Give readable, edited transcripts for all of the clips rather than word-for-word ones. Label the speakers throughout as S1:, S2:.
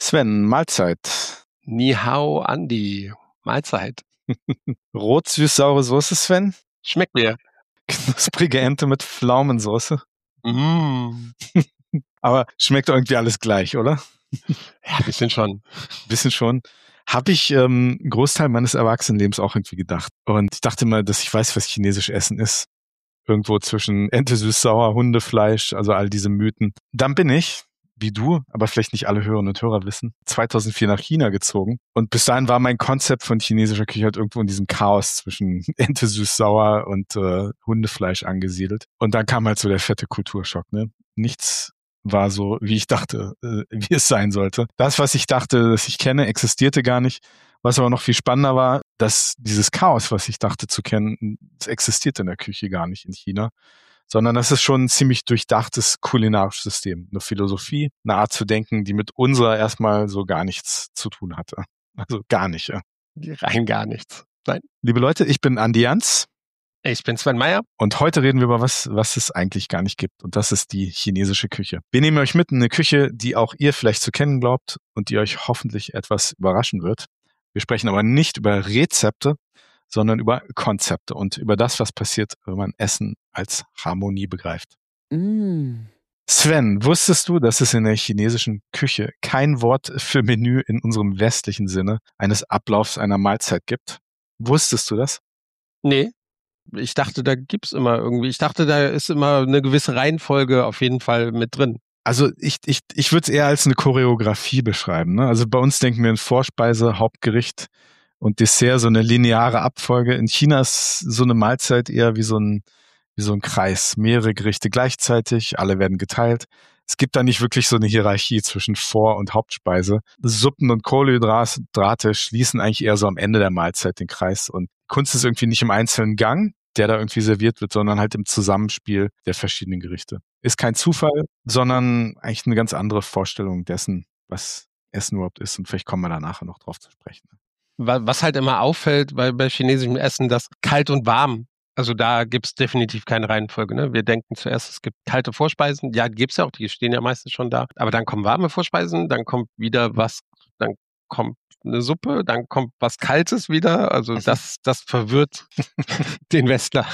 S1: Sven, Mahlzeit.
S2: Ni hao, Andi. Mahlzeit.
S1: Rot-süß-saure Soße, Sven?
S2: Schmeckt mir.
S1: Knusprige Ente mit Pflaumensoße. Aber schmeckt irgendwie alles gleich, oder?
S2: Ja, ein bisschen schon.
S1: Bisschen schon. Habe ich einen Großteil meines Erwachsenenlebens auch irgendwie gedacht. Und ich dachte mal, dass ich weiß, was chinesisch Essen ist. Irgendwo zwischen Ente süß-sauer, Hundefleisch, also all diese Mythen. Dann bin ich, wie du, aber vielleicht nicht alle Hörerinnen und Hörer wissen, 2004 nach China gezogen. Und bis dahin war mein Konzept von chinesischer Küche halt irgendwo in diesem Chaos zwischen Ente süß-sauer und Hundefleisch angesiedelt. Und dann kam halt so der fette Kulturschock, ne? Nichts war so, wie ich dachte, wie es sein sollte. Das, was ich dachte, dass ich kenne, existierte gar nicht. Was aber noch viel spannender war, dass dieses Chaos, was ich dachte zu kennen, das existiert in der Küche gar nicht in China, sondern das ist schon ein ziemlich durchdachtes kulinarisches System. Eine Philosophie, eine Art zu denken, die mit unserer erstmal so gar nichts zu tun hatte. Also gar nicht. Ja.
S2: Rein gar nichts. Nein.
S1: Liebe Leute, ich bin Andi Jans.
S2: Ich bin Sven Meyer.
S1: Und heute reden wir über was es eigentlich gar nicht gibt. Und das ist die chinesische Küche. Wir nehmen euch mit in eine Küche, die auch ihr vielleicht zu kennen glaubt und die euch hoffentlich etwas überraschen wird. Wir sprechen aber nicht über Rezepte, sondern über Konzepte und über das, was passiert, wenn man Essen als Harmonie begreift. Sven, wusstest du, dass es in der chinesischen Küche kein Wort für Menü in unserem westlichen Sinne eines Ablaufs einer Mahlzeit gibt? Wusstest du das?
S2: Nee. Ich dachte, da gibt's immer irgendwie, da ist immer eine gewisse Reihenfolge auf jeden Fall mit drin.
S1: Also ich würde es eher als eine Choreografie beschreiben. Ne? Also bei uns denken wir in Vorspeise, Hauptgericht und Dessert, so eine lineare Abfolge. In China ist so eine Mahlzeit eher wie so ein Kreis. Mehrere Gerichte gleichzeitig, alle werden geteilt. Es gibt da nicht wirklich so eine Hierarchie zwischen Vor- und Hauptspeise. Suppen und Kohlenhydrate schließen eigentlich eher so am Ende der Mahlzeit den Kreis. Und Kunst ist irgendwie nicht im einzelnen Gang, der da irgendwie serviert wird, sondern halt im Zusammenspiel der verschiedenen Gerichte. Ist kein Zufall, sondern eigentlich eine ganz andere Vorstellung dessen, was Essen überhaupt ist. Und vielleicht kommen wir da nachher noch drauf zu sprechen.
S2: Was halt immer auffällt bei chinesischem Essen, das kalt und warm. Also da gibt's definitiv keine Reihenfolge. Ne? Wir denken zuerst, es gibt kalte Vorspeisen. Ja, die gibt's ja auch, die stehen ja meistens schon da. Aber dann kommen warme Vorspeisen, dann kommt wieder was, dann kommt eine Suppe, dann kommt was Kaltes wieder. Also das verwirrt den Westler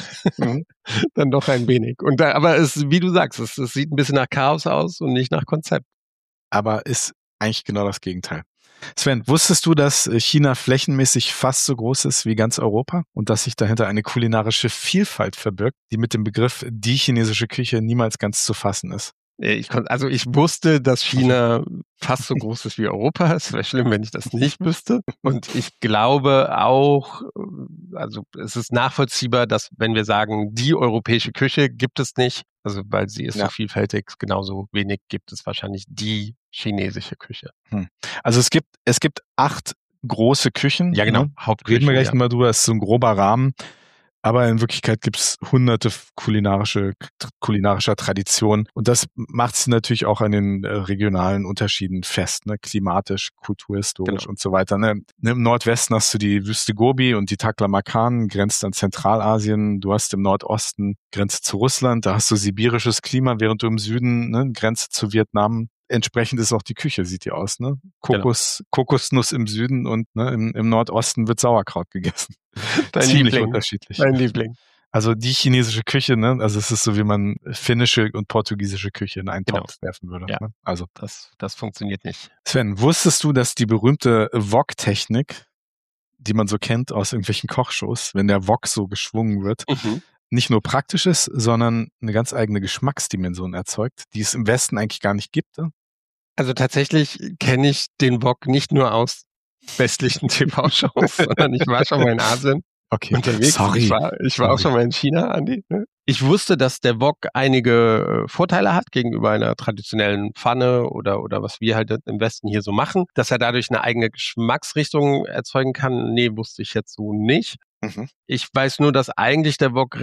S2: dann doch ein wenig. Und aber wie du sagst, es sieht ein bisschen nach Chaos aus und nicht nach Konzept.
S1: Aber ist eigentlich genau das Gegenteil. Sven, wusstest du, dass China flächenmäßig fast so groß ist wie ganz Europa und dass sich dahinter eine kulinarische Vielfalt verbirgt, die mit dem Begriff die chinesische Küche niemals ganz zu fassen ist?
S2: Ich wusste, dass China fast so groß ist wie Europa. Es wäre schlimm, wenn ich das nicht wüsste. Und ich glaube auch, also es ist nachvollziehbar, dass wenn wir sagen, die europäische Küche gibt es nicht, also weil sie ist so vielfältig, genauso wenig gibt es wahrscheinlich die chinesische Küche.
S1: Also es gibt 8 große Küchen.
S2: Ja, genau.
S1: Ne? Reden wir gleich mal drüber, das ist so ein grober Rahmen. Aber in Wirklichkeit gibt es hunderte kulinarischer Traditionen. Und das macht sie natürlich auch an den regionalen Unterschieden fest, ne? Klimatisch, kulturhistorisch und so weiter. Ne? Im Nordwesten hast du die Wüste Gobi und die Taklamakan, grenzt an Zentralasien. Du hast im Nordosten Grenze zu Russland, da hast du sibirisches Klima, während du im Süden Grenze zu Vietnam. Entsprechend ist auch die Küche, sieht die aus, ne? Kokosnuss im Süden und im Nordosten wird Sauerkraut gegessen. Ziemlich unterschiedlich.
S2: Dein Liebling.
S1: Also die chinesische Küche, ne? Also es ist so, wie man finnische und portugiesische Küche in einen Topf werfen würde.
S2: Ja,
S1: ne? Also
S2: das funktioniert nicht.
S1: Sven, wusstest du, dass die berühmte Wok-Technik, die man so kennt aus irgendwelchen Kochshows, wenn der Wok so geschwungen wird, nicht nur praktisch ist, sondern eine ganz eigene Geschmacksdimension erzeugt, die es im Westen eigentlich gar nicht gibt? Ne?
S2: Also tatsächlich kenne ich den Wok nicht nur aus westlichen TV-Shows, sondern ich war schon mal in Asien unterwegs.
S1: Sorry.
S2: Ich war auch schon mal in China, Andi. Ne? Ich wusste, dass der Wok einige Vorteile hat gegenüber einer traditionellen Pfanne oder was wir halt im Westen hier so machen, dass er dadurch eine eigene Geschmacksrichtung erzeugen kann. Nee, wusste ich jetzt so nicht. Ich weiß nur, dass eigentlich der Wok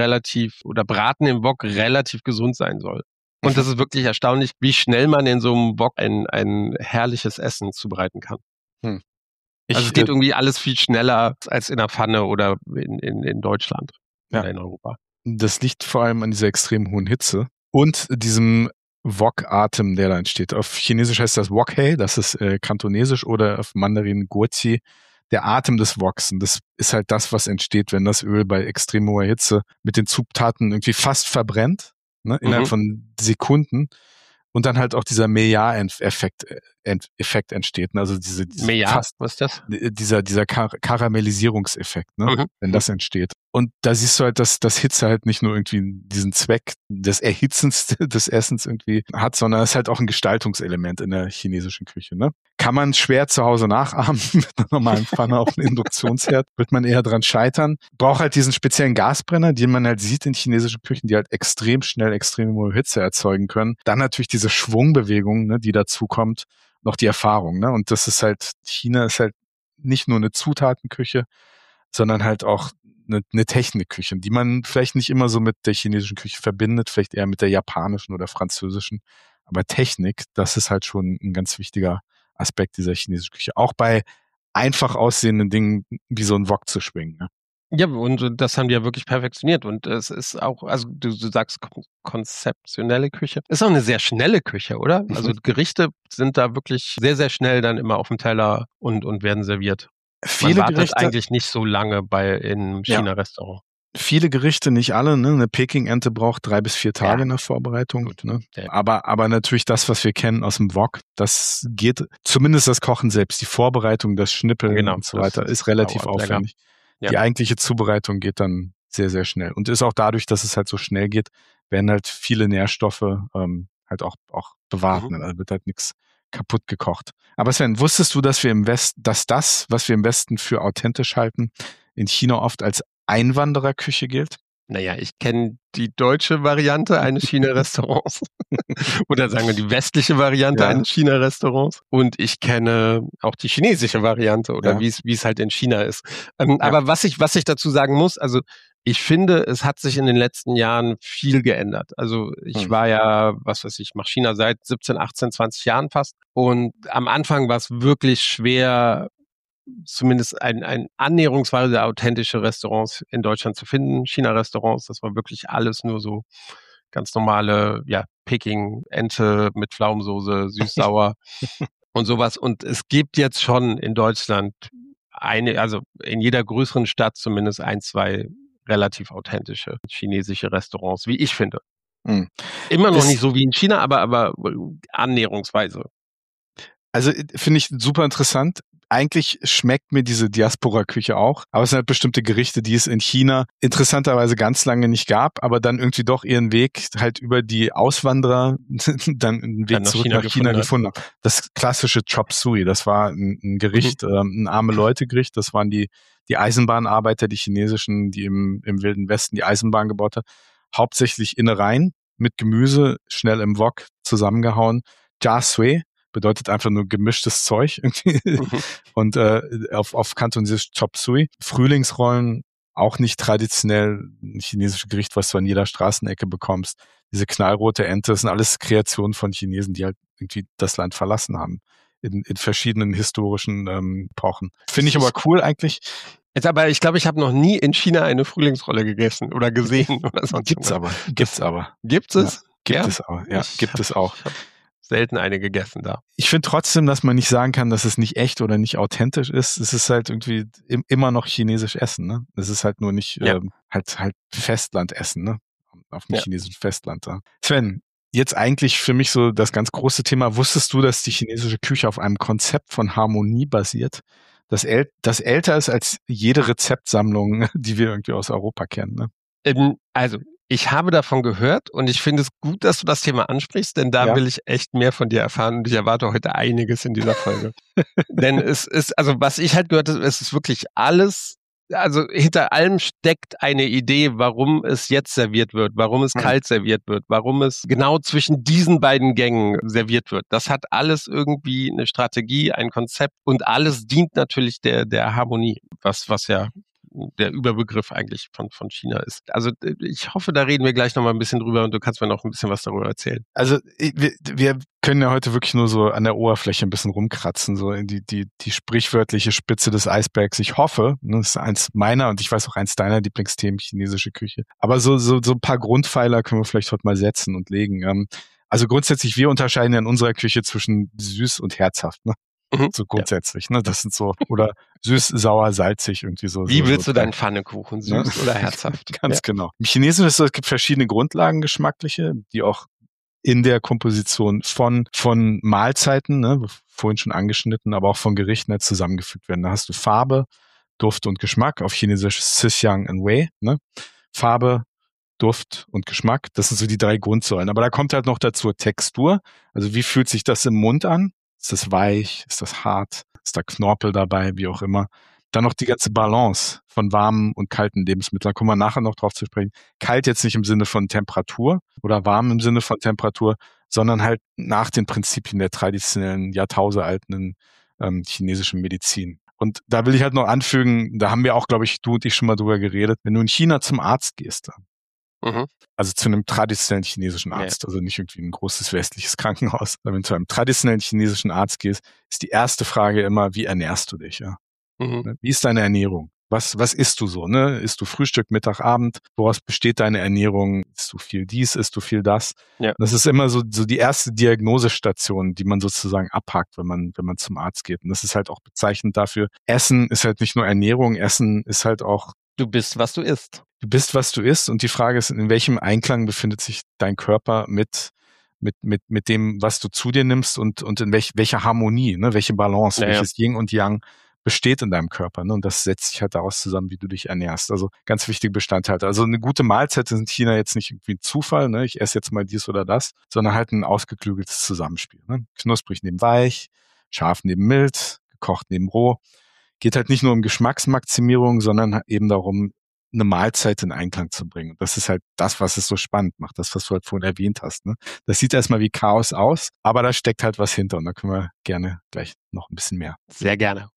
S2: Braten im Wok relativ gesund sein soll. Und das ist wirklich erstaunlich, wie schnell man in so einem Wok ein herrliches Essen zubereiten kann. Also es geht irgendwie alles viel schneller als in der Pfanne oder in Deutschland oder in Europa.
S1: Das liegt vor allem an dieser extrem hohen Hitze und diesem Wok-Atem, der da entsteht. Auf Chinesisch heißt das Wok-Hei, das ist kantonesisch, oder auf Mandarin Guozi, der Atem des Woks. Und das ist halt das, was entsteht, wenn das Öl bei extrem hoher Hitze mit den Zutaten irgendwie fast verbrennt, ne, innerhalb von Sekunden. Und dann halt auch dieser Maillard-Effekt entsteht. Ne? Also diese
S2: Maillard, was ist das?
S1: Dieser Karamellisierungseffekt, ne? Wenn das entsteht. Und da siehst du halt, dass Hitze halt nicht nur irgendwie diesen Zweck des Erhitzens des Essens irgendwie hat, sondern es ist halt auch ein Gestaltungselement in der chinesischen Küche. Ne? Kann man schwer zu Hause nachahmen mit einer normalen Pfanne auf einem Induktionsherd, wird man eher dran scheitern. Braucht halt diesen speziellen Gasbrenner, den man halt sieht in chinesischen Küchen, die halt extrem schnell, extrem hohe Hitze erzeugen können. Dann natürlich diese Schwungbewegung, ne, die dazu kommt, noch die Erfahrung. Ne? Und das ist halt, China ist halt nicht nur eine Zutatenküche, sondern halt auch eine Technikküche, die man vielleicht nicht immer so mit der chinesischen Küche verbindet, vielleicht eher mit der japanischen oder französischen. Aber Technik, das ist halt schon ein ganz wichtiger Aspekt dieser chinesischen Küche. Auch bei einfach aussehenden Dingen wie so ein Wok zu schwingen. Ne?
S2: Ja, und das haben die ja wirklich perfektioniert. Und es ist auch, also du sagst konzeptionelle Küche. Ist auch eine sehr schnelle Küche, oder? Also Gerichte sind da wirklich sehr, sehr schnell dann immer auf dem Teller und werden serviert. Man wartet Gerichte eigentlich nicht so lange in China-Restaurant.
S1: Viele Gerichte, nicht alle. Ne? Eine Peking-Ente braucht 3 bis 4 Tage in der Vorbereitung. Gut, ne? Aber natürlich das, was wir kennen aus dem Wok, das geht, zumindest das Kochen selbst, die Vorbereitung, das Schnippeln und so weiter, ist relativ aufwendig. Ja. Die eigentliche Zubereitung geht dann sehr, sehr schnell. Und ist auch dadurch, dass es halt so schnell geht, werden halt viele Nährstoffe halt auch bewahrt. Ne? Da wird halt nichts kaputt gekocht. Aber Sven, wusstest du, dass das, was wir im Westen für authentisch halten, in China oft als Einwandererküche gilt?
S2: Naja, ich kenne die deutsche Variante eines China-Restaurants oder sagen wir die westliche Variante eines China-Restaurants und ich kenne auch die chinesische Variante oder wie es halt in China ist. Aber was ich dazu sagen muss, also ich finde, es hat sich in den letzten Jahren viel geändert. Also ich war ja, ich mache China seit 17, 18, 20 Jahren fast und am Anfang war es wirklich schwer, zumindest ein annäherungsweise authentische Restaurants in Deutschland zu finden, China-Restaurants, das war wirklich alles nur so ganz normale, Peking-Ente mit Pflaumensoße, süß-sauer und sowas. Und es gibt jetzt schon in Deutschland also in jeder größeren Stadt zumindest 1, 2 relativ authentische chinesische Restaurants, wie ich finde. Immer noch nicht so wie in China, aber annäherungsweise.
S1: Also finde ich super interessant. Eigentlich schmeckt mir diese Diaspora-Küche auch, aber es sind halt bestimmte Gerichte, die es in China interessanterweise ganz lange nicht gab, aber dann irgendwie doch ihren Weg halt über die Auswanderer dann einen Weg zurück nach China gefunden haben. Das klassische Chop Suey, das war ein Gericht, ein Arme-Leute-Gericht, das waren die Eisenbahnarbeiter, die chinesischen, die im Wilden Westen die Eisenbahn gebaut haben, hauptsächlich Innereien mit Gemüse, schnell im Wok zusammengehauen. Jia Sui bedeutet einfach nur gemischtes Zeug irgendwie. Und auf Kantonesisch Chop Suey. Frühlingsrollen, auch nicht traditionell ein chinesisches Gericht, was du an jeder Straßenecke bekommst. Diese knallrote Ente, das sind alles Kreationen von Chinesen, die halt irgendwie das Land verlassen haben. In verschiedenen historischen Epochen. Finde ich aber cool eigentlich.
S2: Jetzt aber, ich glaube, ich habe noch nie in China eine Frühlingsrolle gegessen oder gesehen oder sonst
S1: Gibt's aber.
S2: Gibt es?
S1: Ja, gibt es aber. Ja, gibt es auch.
S2: Ich habe selten eine gegessen da.
S1: Ich finde trotzdem, dass man nicht sagen kann, dass es nicht echt oder nicht authentisch ist. Es ist halt irgendwie immer noch chinesisch Essen, ne? Es ist halt nur nicht halt Festlandessen, ne? Auf dem chinesischen Festland da. Sven, jetzt eigentlich für mich so das ganz große Thema. Wusstest du, dass die chinesische Küche auf einem Konzept von Harmonie basiert, das älter ist als jede Rezeptsammlung, die wir irgendwie aus Europa kennen? Ne?
S2: Also, ich habe davon gehört und ich finde es gut, dass du das Thema ansprichst, denn da will ich echt mehr von dir erfahren und ich erwarte heute einiges in dieser Folge. Denn es ist, also was ich halt gehört habe, es ist wirklich alles, also hinter allem steckt eine Idee, warum es jetzt serviert wird, warum es kalt serviert wird, warum es genau zwischen diesen beiden Gängen serviert wird. Das hat alles irgendwie eine Strategie, ein Konzept und alles dient natürlich der Harmonie, was ja der Überbegriff eigentlich von China ist. Also ich hoffe, da reden wir gleich nochmal ein bisschen drüber und du kannst mir noch ein bisschen was darüber erzählen.
S1: Also wir können ja heute wirklich nur so an der Oberfläche ein bisschen rumkratzen, so in die sprichwörtliche Spitze des Eisbergs. Ich hoffe, das ist eins meiner und ich weiß auch eins deiner Lieblingsthemen, chinesische Küche. Aber so ein paar Grundpfeiler können wir vielleicht heute mal setzen und legen. Also grundsätzlich, wir unterscheiden ja in unserer Küche zwischen süß und herzhaft, ne? So grundsätzlich, ne? Das sind so, oder süß, sauer, salzig, irgendwie so.
S2: Wie
S1: so,
S2: willst
S1: so
S2: du deinen Pfannekuchen, süß oder herzhaft?
S1: Ganz genau. Im Chinesischen ist es so, es gibt verschiedene Grundlagen geschmackliche, die auch in der Komposition von Mahlzeiten, ne, vorhin schon angeschnitten, aber auch von Gerichten zusammengefügt werden. Da hast du Farbe, Duft und Geschmack, auf Chinesisch Sixiang and Wei, ne? Farbe, Duft und Geschmack, das sind so die 3 Grundsäulen. Aber da kommt halt noch dazu Textur. Also wie fühlt sich das im Mund an? Ist das weich? Ist das hart? Ist da Knorpel dabei? Wie auch immer. Dann noch die ganze Balance von warmen und kalten Lebensmitteln. Da kommen wir nachher noch drauf zu sprechen. Kalt jetzt nicht im Sinne von Temperatur oder warm im Sinne von Temperatur, sondern halt nach den Prinzipien der traditionellen, jahrtausendalten chinesischen Medizin. Und da will ich halt noch anfügen, da haben wir auch, glaube ich, du und ich schon mal drüber geredet, wenn du in China zum Arzt gehst, also zu einem traditionellen chinesischen Arzt, also nicht irgendwie ein großes westliches Krankenhaus, sondern wenn du zu einem traditionellen chinesischen Arzt gehst, ist die erste Frage immer, wie ernährst du dich? Ja? Wie ist deine Ernährung? Was isst du so? Ne? Isst du Frühstück, Mittag, Abend? Woraus besteht deine Ernährung? Isst du viel dies? Isst du viel das? Ja. Das ist immer so die erste Diagnosestation, die man sozusagen abhakt, wenn man zum Arzt geht. Und das ist halt auch bezeichnend dafür. Essen ist halt nicht nur Ernährung, Essen ist halt auch
S2: du bist, was du isst.
S1: Du bist, was du isst. Und die Frage ist, in welchem Einklang befindet sich dein Körper mit dem, was du zu dir nimmst und in welcher Harmonie, ne, welche Balance, welches Yin und Yang besteht in deinem Körper. Ne? Und das setzt sich halt daraus zusammen, wie du dich ernährst. Also ganz wichtige Bestandteile. Also eine gute Mahlzeit ist in China jetzt nicht irgendwie ein Zufall, ne? Ich esse jetzt mal dies oder das, sondern halt ein ausgeklügeltes Zusammenspiel. Ne? Knusprig neben weich, scharf neben mild, gekocht neben roh. Geht halt nicht nur um Geschmacksmaximierung, sondern eben darum, eine Mahlzeit in Einklang zu bringen. Und das ist halt das, was es so spannend macht, das, was du halt vorhin erwähnt hast. Ne? Das sieht erstmal wie Chaos aus, aber da steckt halt was hinter und da können wir gerne gleich noch ein bisschen mehr.
S2: Sehr gerne.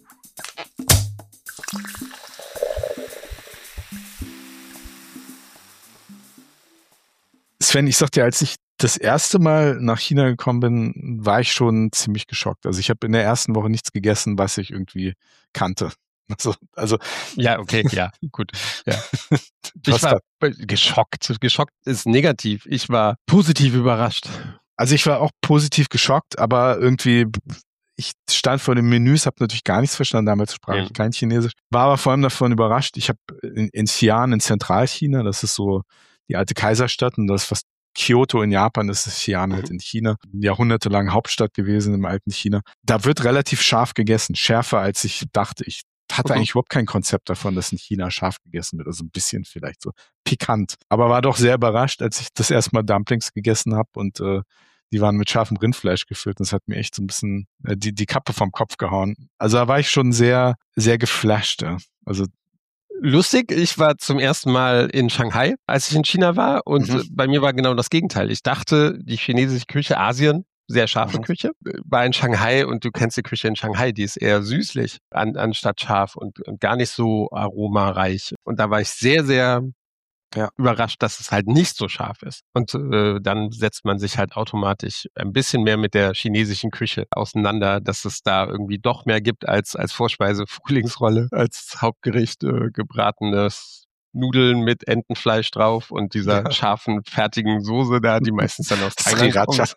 S1: Sven, ich sag dir, als ich das erste Mal nach China gekommen bin, war ich schon ziemlich geschockt. Also ich habe in der ersten Woche nichts gegessen, was ich irgendwie kannte. Also
S2: ja, okay, ja, gut. Ja. Ich war geschockt. Geschockt ist negativ. Ich war positiv überrascht.
S1: Also ich war auch positiv geschockt, aber irgendwie, ich stand vor den Menüs, habe natürlich gar nichts verstanden, damals sprach ich kein Chinesisch, war aber vor allem davon überrascht. Ich habe in Xi'an in Zentralchina, das ist so die alte Kaiserstadt und das ist fast Kyoto in Japan, das ist Xi'an halt in China, jahrhundertelang Hauptstadt gewesen im alten China. Da wird relativ scharf gegessen, schärfer als ich dachte. Ich hatte eigentlich überhaupt kein Konzept davon, dass in China scharf gegessen wird, also ein bisschen vielleicht so pikant. Aber war doch sehr überrascht, als ich das erste Mal Dumplings gegessen habe und die waren mit scharfem Rindfleisch gefüllt. Und das hat mir echt so ein bisschen die Kappe vom Kopf gehauen. Also da war ich schon sehr, sehr geflasht. Ja. Also
S2: lustig, ich war zum ersten Mal in Shanghai, als ich in China war und bei mir war genau das Gegenteil. Ich dachte, die chinesische Küche, Asien, sehr scharfe Küche, war in Shanghai und du kennst die Küche in Shanghai, die ist eher süßlich anstatt scharf und gar nicht so aromareich. Und da war ich sehr, sehr überrascht, dass es halt nicht so scharf ist. Und dann setzt man sich halt automatisch ein bisschen mehr mit der chinesischen Küche auseinander, dass es da irgendwie doch mehr gibt als Vorspeise Frühlingsrolle, als Hauptgericht gebratenes Nudeln mit Entenfleisch drauf und dieser scharfen, fertigen Soße da, die meistens dann aus Thailand kommt.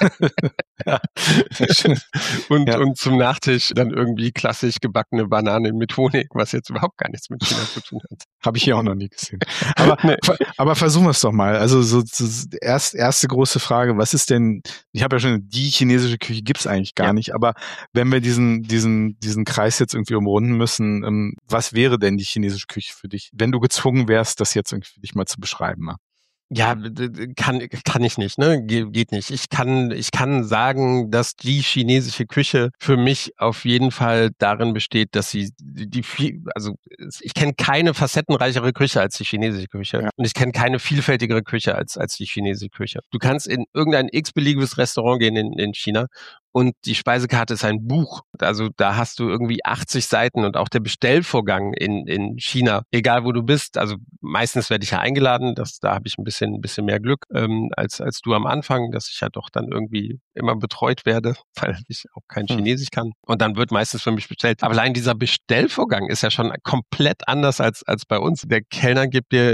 S2: Und zum Nachtisch dann irgendwie klassisch gebackene Banane mit Honig, was jetzt überhaupt gar nichts mit China zu tun hat.
S1: Habe ich hier auch noch nie gesehen. Aber versuchen wir es doch mal. Also so erste große Frage, was ist denn, ich habe ja schon, die chinesische Küche gibt's eigentlich gar nicht, aber wenn wir diesen Kreis jetzt irgendwie umrunden müssen, was wäre denn die chinesische Küche für dich, wenn du gezwungen wärst, das jetzt irgendwie für dich mal zu beschreiben? Mal?
S2: Ja, kann ich nicht, ne? Geht nicht. Ich kann sagen, dass die chinesische Küche für mich auf jeden Fall darin besteht, dass sie ich kenne keine facettenreichere Küche als die chinesische Küche. Ja. Und ich kenne keine vielfältigere Küche als die chinesische Küche. Du kannst in irgendein x-beliebiges Restaurant gehen in China und die Speisekarte ist ein Buch. Also da hast du irgendwie 80 Seiten und auch der Bestellvorgang in China, egal wo du bist. Also meistens werde ich ja eingeladen, da habe ich ein bisschen mehr Glück als du am Anfang, dass ich ja doch dann irgendwie immer betreut werde, weil ich auch kein Chinesisch kann. Und dann wird meistens für mich bestellt. Aber allein dieser Bestellvorgang ist ja schon komplett anders als bei uns. Der Kellner gibt dir die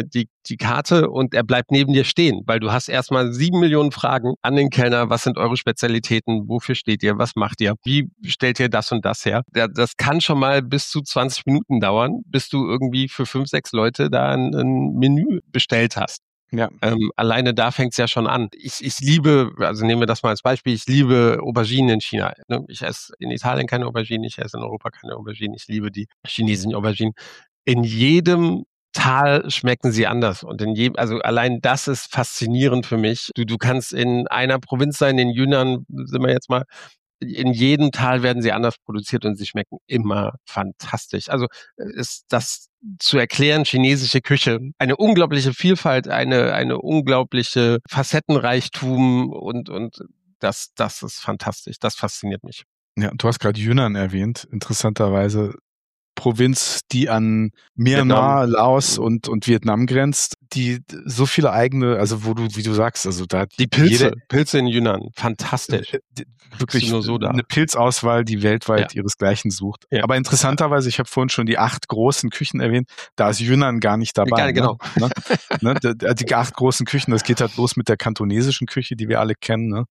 S2: die Karte und er bleibt neben dir stehen, weil du hast erstmal 7 Millionen Fragen an den Kellner. Was sind eure Spezialitäten? Wofür steht ihr? Was macht ihr? Wie stellt ihr das und das her? Das kann schon mal bis zu 20 Minuten dauern, bis du irgendwie für 5, 6 Leute da ein Menü bestellt hast.
S1: Ja.
S2: Alleine da fängt es ja schon an. Ich liebe, also nehmen wir das mal als Beispiel, ich liebe Auberginen in China. Ne? Ich esse in Italien keine Auberginen, ich esse in Europa keine Auberginen. Ich liebe die chinesischen Auberginen. In jedem Tal schmecken sie anders. Und also allein das ist faszinierend für mich. Du kannst in einer Provinz sein, in Yunnan, sind wir jetzt mal, in jedem Tal werden sie anders produziert und sie schmecken immer fantastisch. Also ist das zu erklären, chinesische Küche, eine unglaubliche Vielfalt, eine unglaubliche Facettenreichtum und das ist fantastisch. Das fasziniert mich.
S1: Ja, du hast gerade Yunnan erwähnt, interessanterweise. Provinz, die an Myanmar, Laos und Vietnam grenzt, die so viele eigene, also wo du, wie du sagst, also da
S2: die Pilze in Yunnan, fantastisch.
S1: Wirklich
S2: nur so da.
S1: Eine Pilzauswahl, die weltweit ihresgleichen sucht.
S2: Ja.
S1: Aber interessanterweise, ich habe vorhin schon die 8 großen Küchen erwähnt, da ist Yunnan gar nicht dabei.
S2: Genau.
S1: Ne? Die 8 großen Küchen, das geht halt los mit der kantonesischen Küche, die wir alle kennen, ne?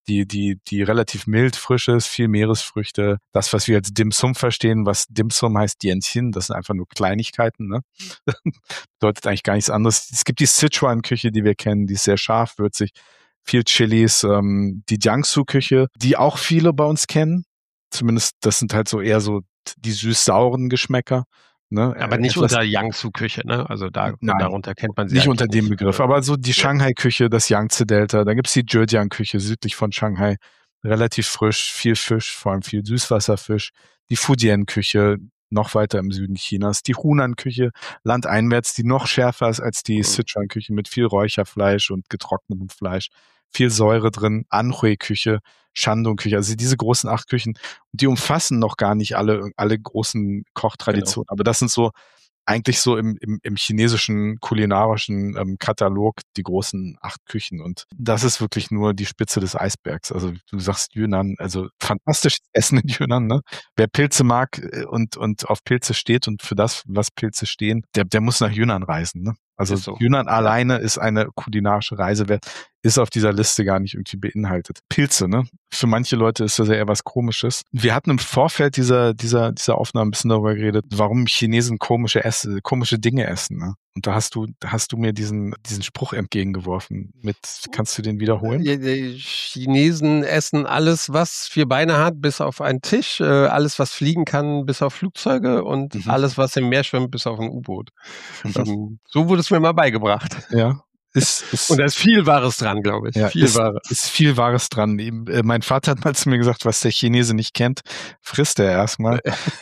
S1: Die relativ mild, frisch ist, viel Meeresfrüchte. Das, was wir als Dim Sum verstehen, was Dim Sum heißt, Dianxin, das sind einfach nur Kleinigkeiten, ne? Bedeutet eigentlich gar nichts anderes. Es gibt die Sichuan-Küche, die wir kennen, die ist sehr scharf, würzig, viel Chilis, die Jiangsu-Küche, die auch viele bei uns kennen. Zumindest, das sind halt so eher so die süß-sauren Geschmäcker. Ne?
S2: Aber nicht unter Jiangsu-Küche, ne? Also darunter kennt man sie
S1: nicht unter dem Begriff, aber so die Shanghai-Küche, das Yangtze-Delta, da gibt's die Zhejiang-Küche südlich von Shanghai, relativ frisch, viel Fisch, vor allem viel Süßwasserfisch, die Fujian-Küche, noch weiter im Süden Chinas, die Hunan-Küche, landeinwärts, die noch schärfer ist als die Sichuan-Küche mit viel Räucherfleisch und getrocknetem Fleisch, viel Säure drin, Anhui-Küche, Shandong-Küche, also diese großen 8 Küchen, die umfassen noch gar nicht alle großen Kochtraditionen, aber das sind so eigentlich so im chinesischen kulinarischen Katalog die großen 8 Küchen. Und das ist wirklich nur die Spitze des Eisbergs. Also du sagst Yunnan, also fantastisches Essen in Yunnan, ne? Wer Pilze mag und auf Pilze steht und für das, was Pilze stehen, der muss nach Yunnan reisen, ne? Also so. Yunnan alleine ist eine kulinarische Reise wert, ist auf dieser Liste gar nicht irgendwie beinhaltet. Pilze, ne? Für manche Leute ist das ja eher was Komisches. Wir hatten im Vorfeld dieser Aufnahme ein bisschen darüber geredet, warum Chinesen komische Dinge essen, ne? Und da hast du mir diesen Spruch entgegengeworfen. Kannst du den wiederholen?
S2: Die Chinesen essen alles, was 4 Beine hat, bis auf einen Tisch, alles, was fliegen kann, bis auf Flugzeuge und alles, was im Meer schwimmt, bis auf ein U-Boot. So wurde es mir mal beigebracht.
S1: Ja.
S2: Und da ist viel Wahres dran, glaube ich.
S1: Ja, ist viel Wahres dran. Mein Vater hat mal zu mir gesagt, was der Chinese nicht kennt, frisst er erstmal.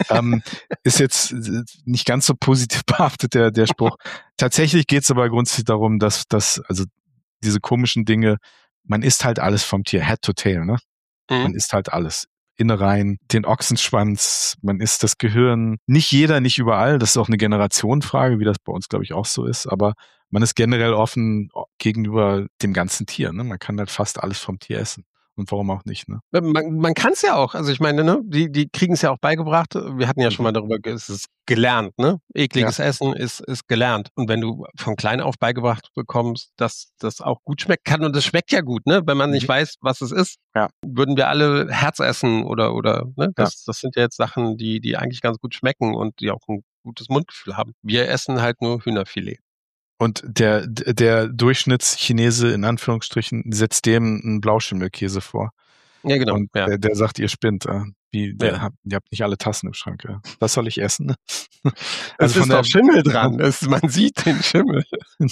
S1: Ist jetzt nicht ganz so positiv behaftet, der Spruch. Tatsächlich geht es aber grundsätzlich darum, dass also diese komischen Dinge, man isst halt alles vom Tier, head to tail, ne? Man isst halt alles. Innereien, den Ochsenschwanz, man isst das Gehirn. Nicht jeder, nicht überall. Das ist auch eine Generationenfrage, wie das bei uns, glaube ich, auch so ist. Aber man ist generell offen gegenüber dem ganzen Tier. Ne? Man kann halt fast alles vom Tier essen. Und warum auch nicht, ne?
S2: Man kann es ja auch. Also ich meine, ne, die kriegen es ja auch beigebracht. Wir hatten ja schon mal darüber, es ist gelernt, ne? Ekliges Essen ist gelernt. Und wenn du von klein auf beigebracht bekommst, dass das auch gut schmeckt kann, und es schmeckt ja gut, ne? Wenn man nicht weiß, was es ist, würden wir alle Herz essen oder ne? Das sind ja jetzt Sachen, die eigentlich ganz gut schmecken und die auch ein gutes Mundgefühl haben. Wir essen halt nur Hühnerfilet.
S1: Und der Durchschnittschinese in Anführungsstrichen setzt dem einen Blauschimmelkäse vor.
S2: Ja, genau.
S1: Und der sagt, ihr spinnt. Ihr habt nicht alle Tassen im Schrank. Ja. Was soll ich essen?
S2: Also es ist doch Schimmel dran. Man sieht den Schimmel.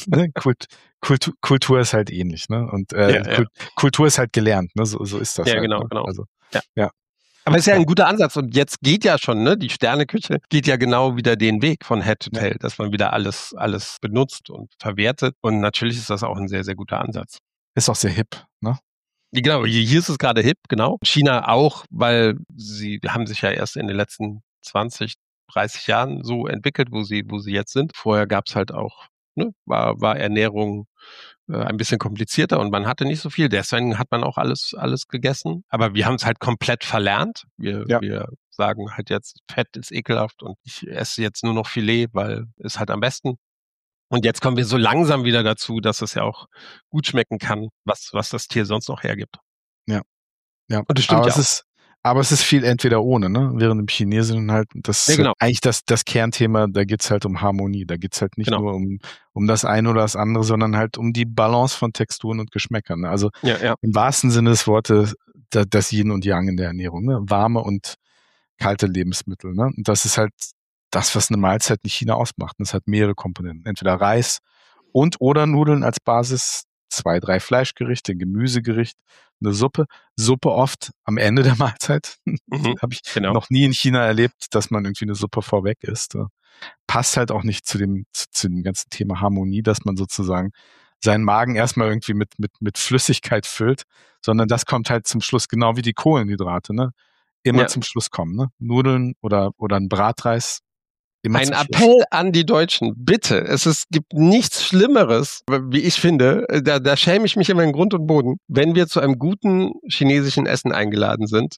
S1: Kultur ist halt ähnlich, ne? Und Kultur ist halt gelernt, ne? So ist das.
S2: Ja,
S1: halt,
S2: genau,
S1: ne?
S2: genau.
S1: Also,
S2: Aber es ist ja ein guter Ansatz und jetzt geht ja schon, ne? Die Sterneküche geht ja genau wieder den Weg von Head to Tail, dass man wieder alles benutzt und verwertet und natürlich ist das auch ein sehr, sehr guter Ansatz.
S1: Ist auch sehr hip, ne?
S2: Genau, hier ist es gerade hip, genau. China auch, weil sie haben sich ja erst in den letzten 20, 30 Jahren so entwickelt, wo sie jetzt sind. Vorher gab es halt auch, ne, war Ernährung ein bisschen komplizierter und man hatte nicht so viel. Deswegen hat man auch alles gegessen. Aber wir haben es halt komplett verlernt. Wir sagen halt jetzt, Fett ist ekelhaft und ich esse jetzt nur noch Filet, weil es halt am besten. Und jetzt kommen wir so langsam wieder dazu, dass es ja auch gut schmecken kann, was das Tier sonst noch hergibt.
S1: Ja, ja.
S2: Und das stimmt ja auch.
S1: Aber es ist viel entweder ohne, ne? Während im Chinesischen halt, das
S2: Ja,
S1: ist
S2: genau.
S1: eigentlich das Kernthema, da geht's halt um Harmonie. Da geht's halt nicht
S2: Genau.
S1: nur um das eine oder das andere, sondern halt um die Balance von Texturen und Geschmäckern. Ne? Also
S2: Ja.
S1: im wahrsten Sinne des Wortes das Yin und Yang in der Ernährung, ne? Warme und kalte Lebensmittel. Ne? Und das ist halt das, was eine Mahlzeit in China ausmacht. Und es hat mehrere Komponenten. Entweder Reis und oder Nudeln als Basis, 2, 3 Fleischgerichte, Gemüsegericht, eine Suppe. Suppe oft am Ende der Mahlzeit. Habe ich noch nie in China erlebt, dass man irgendwie eine Suppe vorweg isst. Passt halt auch nicht zu dem ganzen Thema Harmonie, dass man sozusagen seinen Magen erstmal irgendwie mit Flüssigkeit füllt, sondern das kommt halt zum Schluss, genau wie die Kohlenhydrate, ne? Immer zum Schluss kommen, ne? Nudeln oder ein Bratreis.
S2: Ein Appell an die Deutschen, bitte. Gibt nichts Schlimmeres, wie ich finde. Da schäme ich mich immer in Grund und Boden, wenn wir zu einem guten chinesischen Essen eingeladen sind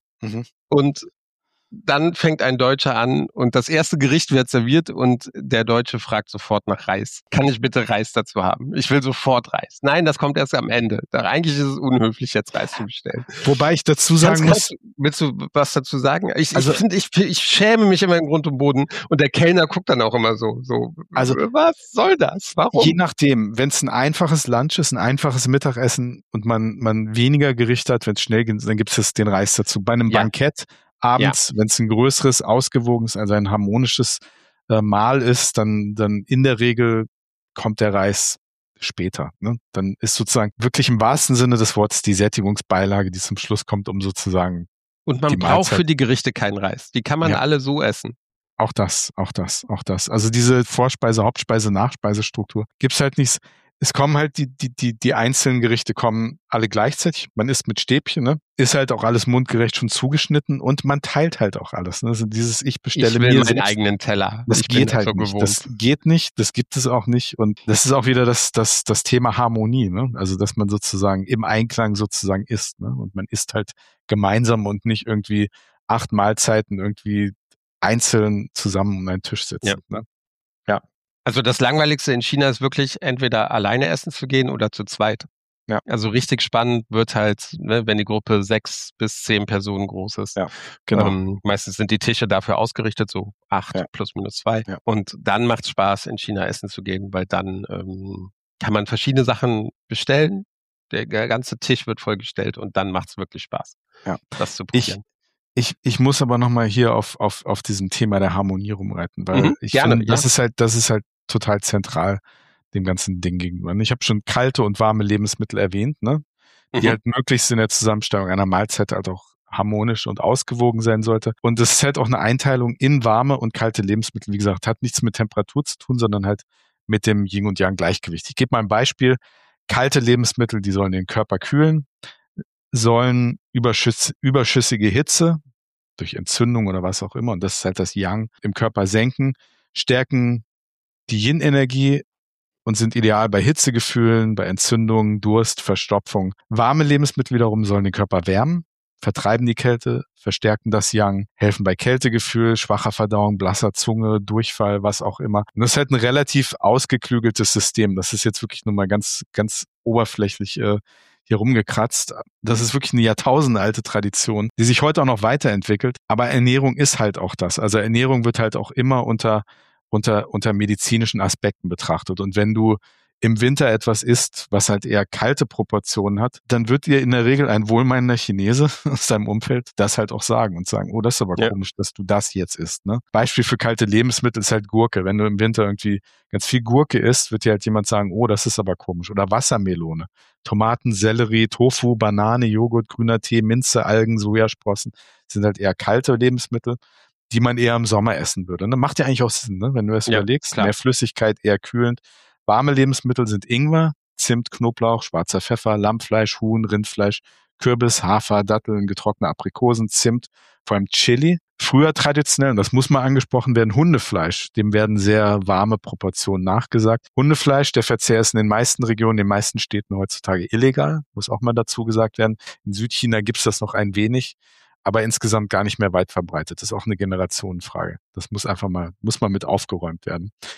S2: und dann fängt ein Deutscher an und das erste Gericht wird serviert und der Deutsche fragt sofort nach Reis. Kann ich bitte Reis dazu haben? Ich will sofort Reis. Nein, das kommt erst am Ende. Eigentlich ist es unhöflich, jetzt Reis zu bestellen.
S1: Wobei ich dazu sagen muss...
S2: Willst du was dazu sagen? Ich schäme mich immer in Grund und Boden und der Kellner guckt dann auch immer so,
S1: also,
S2: was soll das? Warum?
S1: Je nachdem, wenn es ein einfaches Lunch ist, ein einfaches Mittagessen und man weniger Gerichte hat, wenn es schnell geht, dann gibt es den Reis dazu. Bei einem Bankett abends, wenn es ein größeres, ausgewogenes, also ein harmonisches Mahl ist, dann in der Regel kommt der Reis später. Ne? Dann ist sozusagen wirklich im wahrsten Sinne des Wortes die Sättigungsbeilage, die zum Schluss kommt, um sozusagen
S2: und man braucht für die Gerichte keinen Reis. Die kann man alle so essen.
S1: Auch das. Also diese Vorspeise, Hauptspeise, Nachspeisestruktur gibt's halt nichts. Es kommen halt die einzelnen Gerichte kommen alle gleichzeitig. Man isst mit Stäbchen, ne? Ist halt auch alles mundgerecht schon zugeschnitten und man teilt halt auch alles. Ne? Also dieses ich bestelle mir
S2: meinen eigenen Teller.
S1: Das geht halt nicht. Das geht nicht. Das gibt es auch nicht. Und das ist auch wieder das Thema Harmonie, ne? Also dass man sozusagen im Einklang sozusagen isst, ne? Und man isst halt gemeinsam und nicht irgendwie 8 Mahlzeiten irgendwie einzeln zusammen um einen Tisch sitzen. Ne? Ja.
S2: Also das Langweiligste in China ist wirklich entweder alleine essen zu gehen oder zu zweit.
S1: Ja.
S2: Also richtig spannend wird halt, ne, wenn die Gruppe 6 bis 10 Personen groß ist.
S1: Ja, genau.
S2: Meistens sind die Tische dafür ausgerichtet, so 8 plus minus 2. Ja. Und dann macht es Spaß, in China essen zu gehen, weil dann kann man verschiedene Sachen bestellen. Der ganze Tisch wird vollgestellt und dann macht es wirklich Spaß, das zu probieren.
S1: Ich muss aber nochmal hier auf diesem Thema der Harmonie rumreiten, weil ich finde, das ist halt total zentral dem ganzen Ding gegenüber. Ich habe schon kalte und warme Lebensmittel erwähnt, ne? Die halt möglichst in der Zusammenstellung einer Mahlzeit halt auch harmonisch und ausgewogen sein sollte. Und es ist halt auch eine Einteilung in warme und kalte Lebensmittel. Wie gesagt, hat nichts mit Temperatur zu tun, sondern halt mit dem Yin und Yang Gleichgewicht. Ich gebe mal ein Beispiel. Kalte Lebensmittel, die sollen den Körper kühlen, sollen überschüssige Hitze durch Entzündung oder was auch immer, und das ist halt das Yang im Körper senken, stärken die Yin-Energie und sind ideal bei Hitzegefühlen, bei Entzündungen, Durst, Verstopfung. Warme Lebensmittel wiederum sollen den Körper wärmen, vertreiben die Kälte, verstärken das Yang, helfen bei Kältegefühl, schwacher Verdauung, blasser Zunge, Durchfall, was auch immer. Und das ist halt ein relativ ausgeklügeltes System. Das ist jetzt wirklich nur mal ganz, ganz oberflächlich hier rumgekratzt. Das ist wirklich eine jahrtausendealte Tradition, die sich heute auch noch weiterentwickelt. Aber Ernährung ist halt auch das. Also Ernährung wird halt auch immer unter medizinischen Aspekten betrachtet. Und wenn du im Winter etwas isst, was halt eher kalte Proportionen hat, dann wird dir in der Regel ein wohlmeinender Chinese aus deinem Umfeld das halt auch sagen und sagen, oh, das ist aber komisch, dass du das jetzt isst. Ne? Beispiel für kalte Lebensmittel ist halt Gurke. Wenn du im Winter irgendwie ganz viel Gurke isst, wird dir halt jemand sagen, oh, das ist aber komisch. Oder Wassermelone. Tomaten, Sellerie, Tofu, Banane, Joghurt, grüner Tee, Minze, Algen, Sojasprossen sind halt eher kalte Lebensmittel, die man eher im Sommer essen würde. Ne? Macht ja eigentlich auch Sinn, ne? Wenn du es überlegst. Klar. Mehr Flüssigkeit, eher kühlend. Warme Lebensmittel sind Ingwer, Zimt, Knoblauch, schwarzer Pfeffer, Lammfleisch, Huhn, Rindfleisch, Kürbis, Hafer, Datteln, getrocknete Aprikosen, Zimt, vor allem Chili. Früher traditionell, und das muss mal angesprochen werden, Hundefleisch. Dem werden sehr warme Proportionen nachgesagt. Hundefleisch, der Verzehr ist in den meisten Regionen, in den meisten Städten heutzutage illegal. Muss auch mal dazu gesagt werden. In Südchina gibt's das noch ein wenig, aber insgesamt gar nicht mehr weit verbreitet. Das ist auch eine Generationenfrage. Das muss mal mit aufgeräumt werden.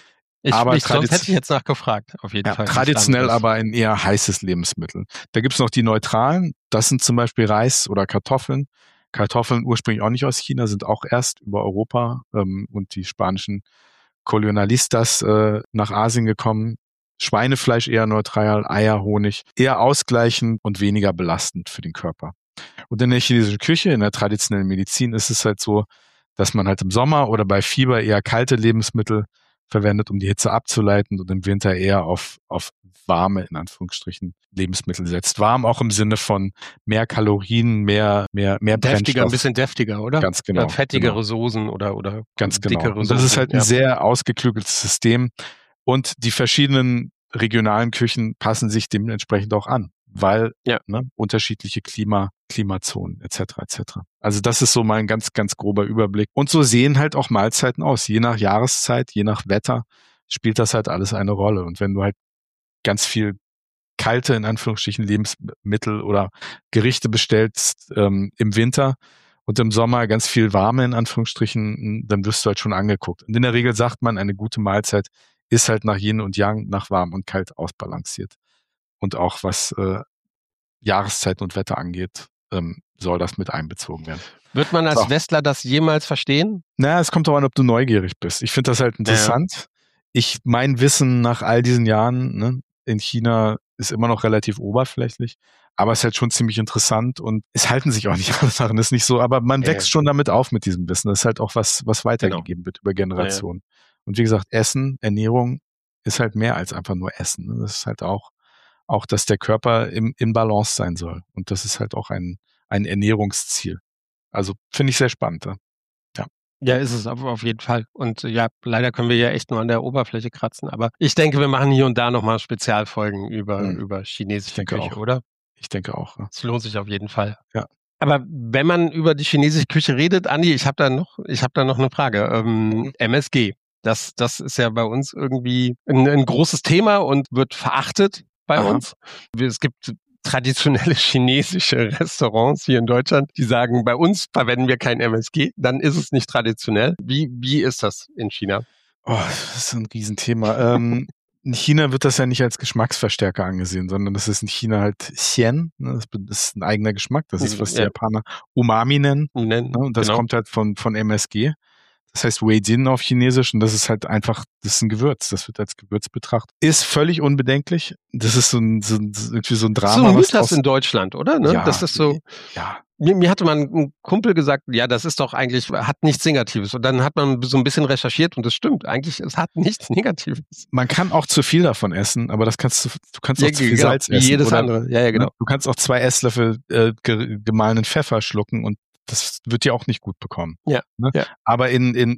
S2: Sonst hätte ich jetzt nachgefragt, auf jeden Fall.
S1: Traditionell aber ein eher heißes Lebensmittel. Da gibt's noch die neutralen, das sind zum Beispiel Reis oder Kartoffeln. Kartoffeln ursprünglich auch nicht aus China, sind auch erst über Europa und die spanischen Kolonialistas nach Asien gekommen. Schweinefleisch eher neutral, Eier, Honig, eher ausgleichend und weniger belastend für den Körper. Und in der chinesischen Küche, in der traditionellen Medizin ist es halt so, dass man halt im Sommer oder bei Fieber eher kalte Lebensmittel verwendet, um die Hitze abzuleiten und im Winter eher auf warme, in Anführungsstrichen, Lebensmittel setzt. Warm auch im Sinne von mehr Kalorien, mehr
S2: Brennstoff. Ein bisschen deftiger, oder?
S1: Ganz genau.
S2: Ja, fettigere Soßen oder
S1: ganz
S2: dickere
S1: genau. Und das ist halt ein sehr ausgeklügeltes System. Und die verschiedenen regionalen Küchen passen sich dementsprechend auch an, weil unterschiedliche Klimazonen etc. Also das ist so mal ein ganz, ganz grober Überblick. Und so sehen halt auch Mahlzeiten aus. Je nach Jahreszeit, je nach Wetter spielt das halt alles eine Rolle. Und wenn du halt ganz viel kalte, in Anführungsstrichen, Lebensmittel oder Gerichte bestellst im Winter und im Sommer ganz viel warme, in Anführungsstrichen, dann wirst du halt schon angeguckt. Und in der Regel sagt man, eine gute Mahlzeit ist halt nach Yin und Yang, nach warm und kalt ausbalanciert. Und auch was Jahreszeiten und Wetter angeht, soll das mit einbezogen werden.
S2: Wird man als Westler das jemals verstehen?
S1: Naja, es kommt darauf an, ob du neugierig bist. Ich finde das halt interessant. Ja. Mein Wissen nach all diesen Jahren in China ist immer noch relativ oberflächlich, aber es ist halt schon ziemlich interessant und es halten sich auch nicht alle Sachen, ist nicht so, aber man wächst schon damit auf mit diesem Wissen. Das ist halt auch was weitergegeben wird über Generationen. Ja. Und wie gesagt, Essen, Ernährung ist halt mehr als einfach nur Essen. Das ist halt auch, dass der Körper in Balance sein soll. Und das ist halt auch ein Ernährungsziel. Also finde ich sehr spannend. Ja.
S2: Ja, ist es auf jeden Fall. Und ja, leider können wir ja echt nur an der Oberfläche kratzen. Aber ich denke, wir machen hier und da nochmal Spezialfolgen über chinesische Küche,
S1: auch.
S2: oder?
S1: Ich denke auch. Ja.
S2: Das lohnt sich auf jeden Fall.
S1: Ja.
S2: Aber wenn man über die chinesische Küche redet, Andi, ich habe da noch eine Frage. MSG. Das ist ja bei uns irgendwie ein großes Thema und wird verachtet bei uns. Es gibt traditionelle chinesische Restaurants hier in Deutschland, die sagen, bei uns verwenden wir kein MSG, dann ist es nicht traditionell. Wie ist das in China?
S1: Oh, das ist ein Riesenthema. In China wird das ja nicht als Geschmacksverstärker angesehen, sondern das ist in China halt Xian. Das ist ein eigener Geschmack. Das ist, was die Japaner Umami nennen. Und das kommt halt von MSG. Das heißt Weijin auf Chinesisch und das ist halt einfach, das ist ein Gewürz, das wird als Gewürz betrachtet. Ist völlig unbedenklich. Das ist irgendwie so ein Drama.
S2: So ein Mythos in Deutschland, oder? Ne?
S1: Ja,
S2: das ist so.
S1: Ja.
S2: Mir hatte mal ein Kumpel gesagt, ja, das ist doch eigentlich, hat nichts Negatives. Und dann hat man so ein bisschen recherchiert und das stimmt. Eigentlich, es hat nichts Negatives.
S1: Man kann auch zu viel davon essen, aber du kannst auch zu viel Salz essen.
S2: Wie jedes andere. Ja, genau.
S1: Du kannst auch 2 Esslöffel gemahlenen Pfeffer schlucken und das wird dir auch nicht gut bekommen.
S2: Ja,
S1: ja. Aber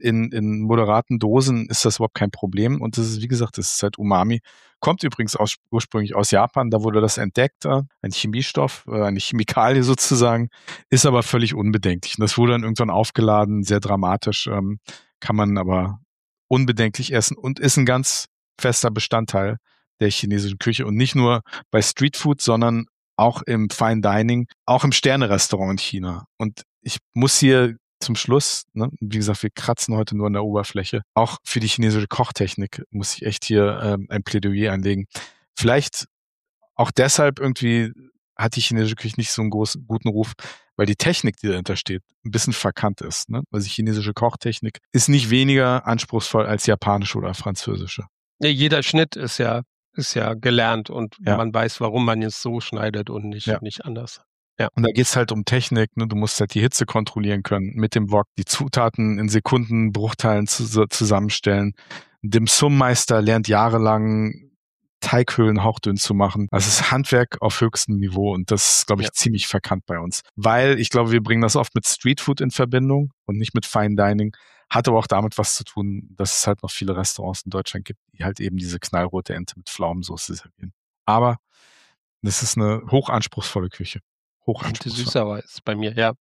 S1: in moderaten Dosen ist das überhaupt kein Problem. Und das ist, wie gesagt, das ist halt Umami. Kommt übrigens ursprünglich aus Japan, da wurde das entdeckt, ein Chemiestoff, eine Chemikalie sozusagen, ist aber völlig unbedenklich. Und das wurde dann irgendwann aufgeladen, sehr dramatisch, kann man aber unbedenklich essen und ist ein ganz fester Bestandteil der chinesischen Küche. Und nicht nur bei Streetfood, sondern auch im Fine Dining, auch im Sterne-Restaurant in China. Und ich muss hier zum Schluss, wie gesagt, wir kratzen heute nur an der Oberfläche, auch für die chinesische Kochtechnik muss ich echt hier ein Plädoyer einlegen. Vielleicht auch deshalb irgendwie hat die chinesische Küche nicht so einen guten Ruf, weil die Technik, die dahinter steht, ein bisschen verkannt ist. Also die chinesische Kochtechnik ist nicht weniger anspruchsvoll als japanische oder französische.
S2: Ja, jeder Schnitt ist ja gelernt und man weiß, warum man es so schneidet und nicht anders. Ja.
S1: Und da geht's halt um Technik, Du musst halt die Hitze kontrollieren können mit dem Wok, die Zutaten in Sekundenbruchteilen zusammenstellen. Dim Sum Meister lernt jahrelang Teighöhlen hauchdünn zu machen. Also es ist Handwerk auf höchstem Niveau und das ist, glaube ich, ziemlich verkannt bei uns. Weil ich glaube, wir bringen das oft mit Streetfood in Verbindung und nicht mit Fine Dining. Hat aber auch damit was zu tun, dass es halt noch viele Restaurants in Deutschland gibt, die halt eben diese knallrote Ente mit Pflaumensauce servieren. Aber das ist eine hochanspruchsvolle Küche.
S2: Ente süß-sauer ist bei mir, ja.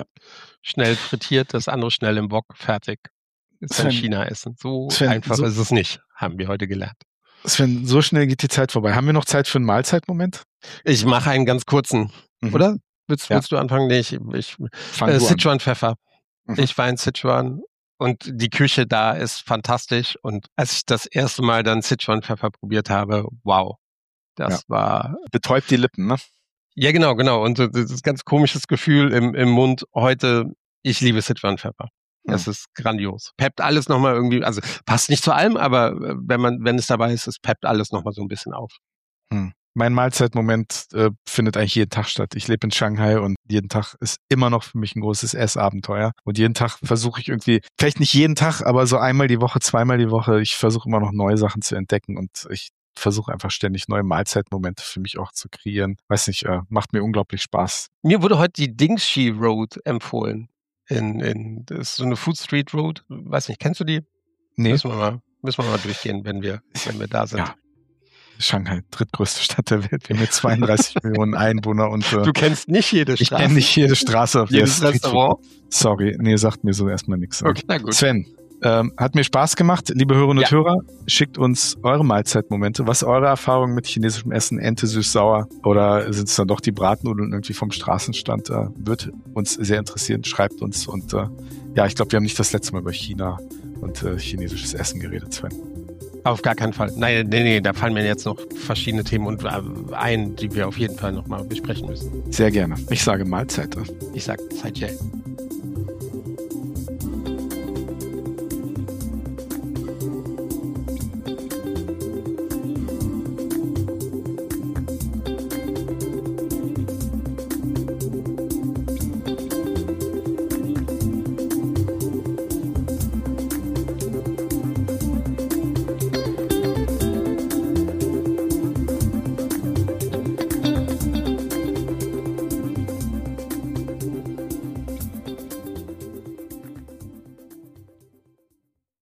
S2: Schnell frittiert, das andere schnell im Wok, fertig. Ist ein China-Essen. So einfach ist es nicht, haben wir heute gelernt.
S1: Sven, so schnell geht die Zeit vorbei. Haben wir noch Zeit für einen Mahlzeitmoment?
S2: Ich mache einen ganz kurzen, oder? Willst du anfangen? Nee, Sichuan-Pfeffer. Ich war in Sichuan Und die Küche da ist fantastisch. Und als ich das erste Mal dann Sichuan-Pfeffer probiert habe, wow. Das war...
S1: Betäubt die Lippen, ne?
S2: Ja, genau. Und das ist ein ganz komisches Gefühl im Mund. Heute, ich liebe Sichuan-Pfeffer. Es ist grandios. Peppt alles nochmal irgendwie, also passt nicht zu allem, aber wenn es dabei ist, es peppt alles nochmal so ein bisschen auf.
S1: Mein Mahlzeitmoment findet eigentlich jeden Tag statt. Ich lebe in Shanghai und jeden Tag ist immer noch für mich ein großes Essabenteuer. Und jeden Tag versuche ich irgendwie, vielleicht nicht jeden Tag, aber so einmal die Woche, zweimal die Woche, ich versuche immer noch neue Sachen zu entdecken und ich versuche einfach ständig neue Mahlzeitmomente für mich auch zu kreieren. Weiß nicht, macht mir unglaublich Spaß.
S2: Mir wurde heute die Dingxi Road empfohlen. Das ist so eine Food Street Road. Weiß nicht, kennst du die?
S1: Nee.
S2: Müssen wir mal durchgehen, wenn wir da sind.
S1: Ja. Shanghai, drittgrößte Stadt der Welt. Wir haben hier 32 Millionen Einwohner und
S2: du kennst nicht jede Straße.
S1: Ich kenne nicht jede Straße auf
S2: jedes Restaurant.
S1: Sorry, nee, sagt mir so erstmal nichts.
S2: Okay, na gut.
S1: Sven, hat mir Spaß gemacht. Liebe Hörerinnen und Hörer, schickt uns eure Mahlzeitmomente. Was ist eure Erfahrung mit chinesischem Essen? Ente, süß, sauer? Oder sind es dann doch die Bratnudeln irgendwie vom Straßenstand? Wird uns sehr interessieren. Schreibt uns. Und ich glaube, wir haben nicht das letzte Mal über China und chinesisches Essen geredet, Sven.
S2: Auf gar keinen Fall. Nein, nee, da fallen mir jetzt noch verschiedene Themen und ein, die wir auf jeden Fall nochmal besprechen müssen.
S1: Sehr gerne. Ich sage Mahlzeit.
S2: Ich sage Zai Jian.